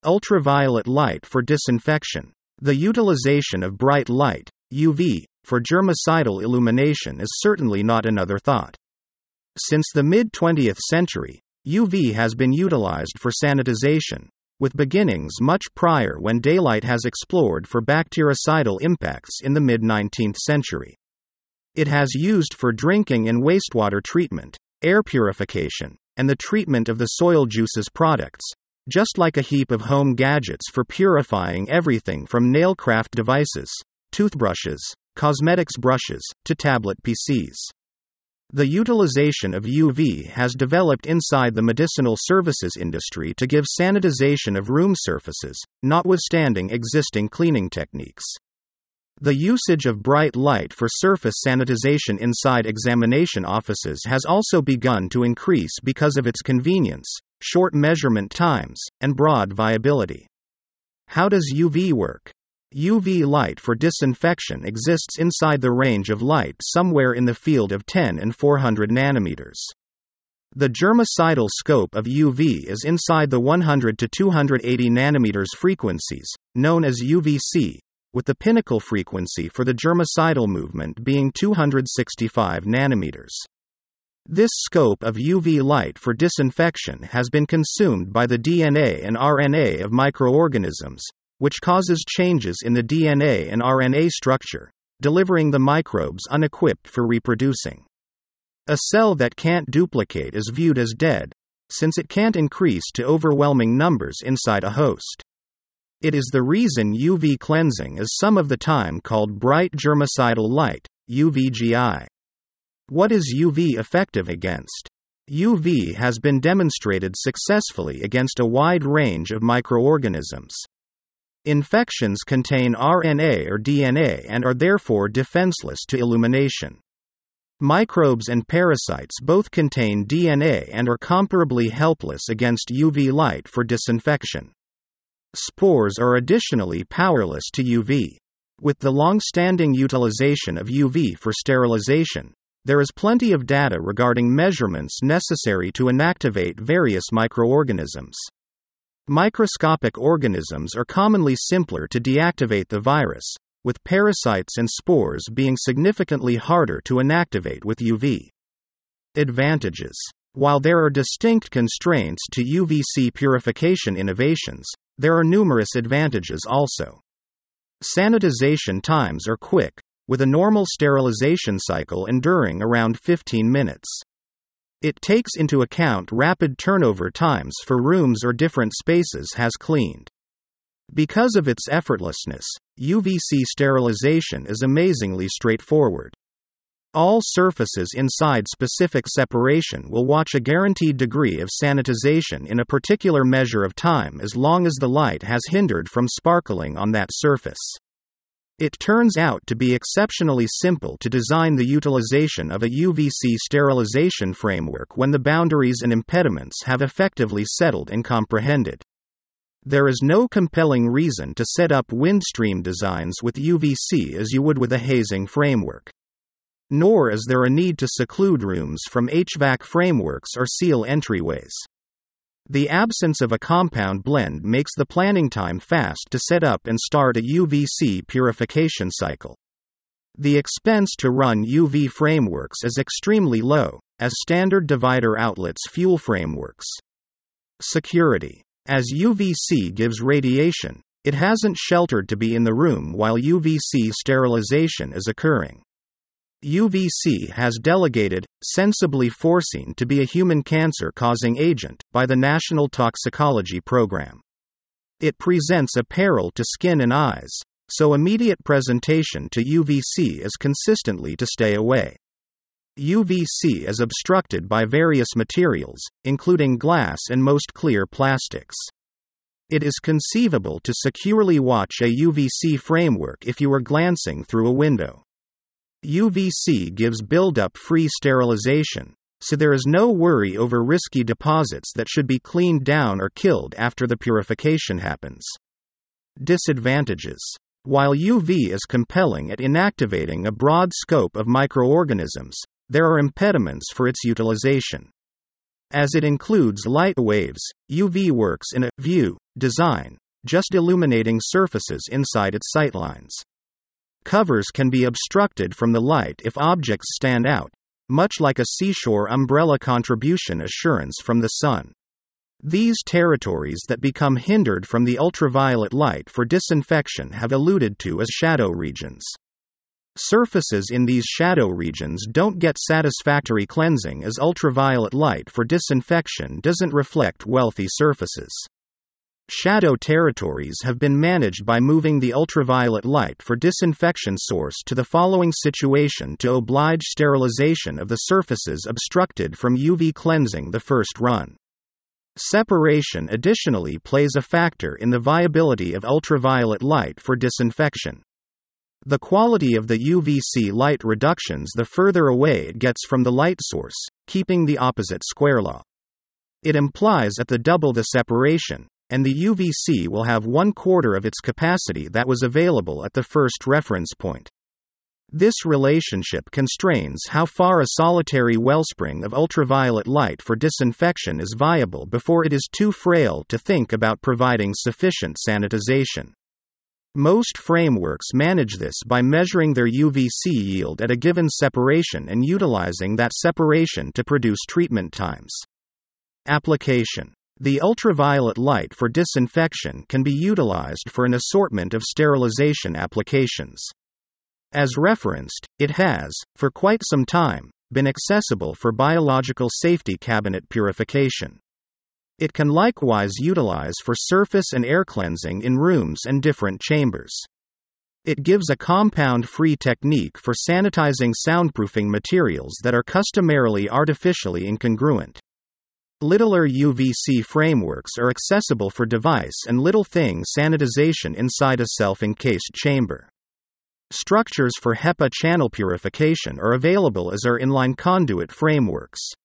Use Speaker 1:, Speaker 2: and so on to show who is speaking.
Speaker 1: Ultraviolet light for disinfection. The utilization of bright light, UV, for germicidal illumination is certainly not another thought. Since the mid-20th century, UV has been utilized for sanitization, with beginnings much prior when daylight has explored for bactericidal impacts in the mid-19th century. It has used for drinking and wastewater treatment, air purification, and the treatment of the soil juices products, just like a heap of home gadgets for purifying everything from nailcraft devices, toothbrushes, cosmetics brushes, to tablet PCs. The utilization of UV has developed inside the medicinal services industry to give sanitization of room surfaces, notwithstanding existing cleaning techniques. The usage of bright light for surface sanitization inside examination offices has also begun to increase because of its convenience, short measurement times, and broad viability. How does UV work? UV light for disinfection exists inside the range of light somewhere in the field of 10 and 400 nanometers. The germicidal scope of UV is inside the 100 to 280 nanometers frequencies, known as UVC, with the pinnacle frequency for the germicidal movement being 265 nanometers. This scope of UV light for disinfection has been consumed by the DNA and RNA of microorganisms, which causes changes in the DNA and RNA structure, delivering the microbes unequipped for reproducing. A cell that can't duplicate is viewed as dead, since it can't increase to overwhelming numbers inside a host. It is the reason UV cleansing is some of the time called bright germicidal light, UVGI. What is UV effective against? UV has been demonstrated successfully against a wide range of microorganisms. Infections contain RNA or DNA and are therefore defenseless to illumination. Microbes and parasites both contain DNA and are comparably helpless against UV light for disinfection. Spores are additionally powerless to UV. With the long-standing utilization of UV for sterilization, there is plenty of data regarding measurements necessary to inactivate various microorganisms. Microscopic organisms are commonly simpler to deactivate the virus, with parasites and spores being significantly harder to inactivate with UV. Advantages. While there are distinct constraints to UVC purification innovations, there are numerous advantages also. Sanitization times are quick, with a normal sterilization cycle enduring around 15 minutes. It takes into account rapid turnover times for rooms or different spaces has cleaned. Because of its effortlessness, UVC sterilization is amazingly straightforward. All surfaces inside specific separation will watch a guaranteed degree of sanitization in a particular measure of time as long as the light has hindered from sparkling on that surface. It turns out to be exceptionally simple to design the utilization of a UVC sterilization framework when the boundaries and impediments have effectively settled and comprehended. There is no compelling reason to set up windstream designs with UVC as you would with a hazing framework. Nor is there a need to seclude rooms from HVAC frameworks or seal entryways. The absence of a compound blend makes the planning time fast to set up and start a UVC purification cycle. The expense to run UV frameworks is extremely low, as standard divider outlets fuel frameworks. Security. As UVC gives radiation, it hasn't sheltered to be in the room while UVC sterilization is occurring. UVC has delegated, sensibly foreseen to be a human cancer-causing agent, by the National Toxicology Program. It presents a peril to skin and eyes, so immediate presentation to UVC is consistently to stay away. UVC is obstructed by various materials, including glass and most clear plastics. It is conceivable to securely watch a UVC framework if you are glancing through a window. UVC gives buildup-free sterilization, so there is no worry over risky deposits that should be cleaned down or killed after the purification happens. Disadvantages. While UV is compelling at inactivating a broad scope of microorganisms, there are impediments for its utilization. As it includes light waves, UV works in a view design, just illuminating surfaces inside its sightlines. Covers can be obstructed from the light if objects stand out, much like a seashore umbrella contribution assurance from the sun. These territories that become hindered from the ultraviolet light for disinfection have alluded to as shadow regions. Surfaces in these shadow regions don't get satisfactory cleansing as ultraviolet light for disinfection doesn't reflect wealthy surfaces. Shadow territories have been managed by moving the ultraviolet light for disinfection source to the following situation to oblige sterilization of the surfaces obstructed from UV cleansing the first run. Separation additionally plays a factor in the viability of ultraviolet light for disinfection. The quality of the UVC light reductions the further away it gets from the light source, keeping the opposite square law. It implies at the double the separation, and the UVC will have 1/4 of its capacity that was available at the first reference point. This relationship constrains how far a solitary wellspring of ultraviolet light for disinfection is viable before it is too frail to think about providing sufficient sanitization. Most frameworks manage this by measuring their UVC yield at a given separation and utilizing that separation to produce treatment times. Application. The ultraviolet light for disinfection can be utilized for an assortment of sterilization applications. As referenced, it has, for quite some time, been accessible for biological safety cabinet purification. It can likewise utilize for surface and air cleansing in rooms and different chambers. It gives a compound-free technique for sanitizing soundproofing materials that are customarily artificially incongruent. Littler UVC frameworks are accessible for device and little thing sanitization inside a self-encased chamber. Structures for HEPA channel purification are available as are inline conduit frameworks.